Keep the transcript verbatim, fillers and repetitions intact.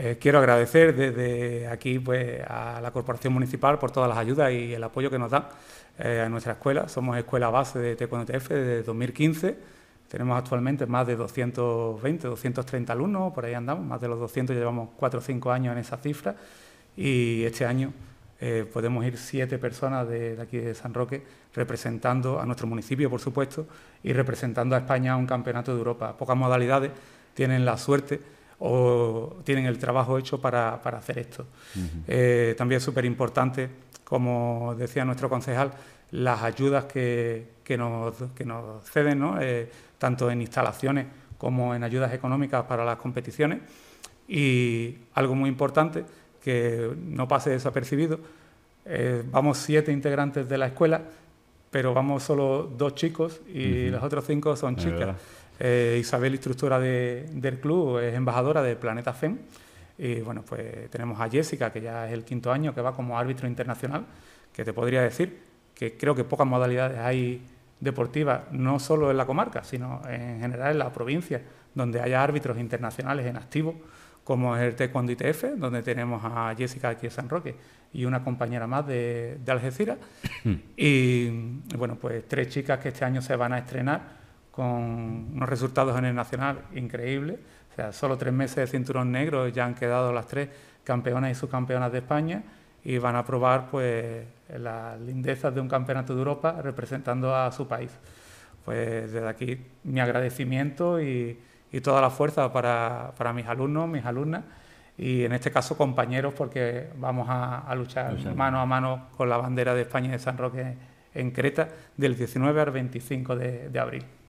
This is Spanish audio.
Eh, quiero agradecer desde aquí pues, a la Corporación Municipal por todas las ayudas y el apoyo que nos dan eh, a nuestra escuela. Somos escuela base de Taekwondo T F desde dos mil quince. Tenemos actualmente más de doscientos veinte, doscientos treinta alumnos, por ahí andamos, más de los doscientos, llevamos cuatro o cinco años en esa cifra. Y este año eh, podemos ir siete personas de, de aquí de San Roque representando a nuestro municipio, por supuesto, y representando a España a un campeonato de Europa. Pocas modalidades tienen la suerte o tienen el trabajo hecho para, para hacer esto. Uh-huh. eh, también es súper importante, como decía nuestro concejal, las ayudas que, que, nos, que nos ceden, ¿no? eh, tanto en instalaciones como en ayudas económicas para las competiciones. Y algo muy importante, que no pase desapercibido, eh, vamos siete integrantes de la escuela, pero vamos solo dos chicos y uh-huh. los otros cinco son chicas. Eh, Isabel, instructora de, del club, es embajadora de Planeta F E M. Y bueno, pues tenemos a Jessica, que ya es el quinto año, que va como árbitro internacional, que te podría decir que creo que pocas modalidades hay deportivas, no solo en la comarca, sino en general en la provincia, donde haya árbitros internacionales en activo, como es el Taekwondo I T F, donde tenemos a Jessica aquí en San Roque y una compañera más de, de Algeciras. Y bueno, pues tres chicas que este año se van a estrenar con unos resultados en el nacional increíbles. O sea, solo tres meses de cinturón negro ya han quedado las tres campeonas y subcampeonas de España y van a probar pues las lindezas de un campeonato de Europa representando a su país. Pues desde aquí mi agradecimiento y, y toda la fuerza para, para mis alumnos, mis alumnas y en este caso compañeros, porque vamos a, a luchar Luchando. mano a mano con la bandera de España y de San Roque en Creta del diecinueve al veinticinco de, de abril.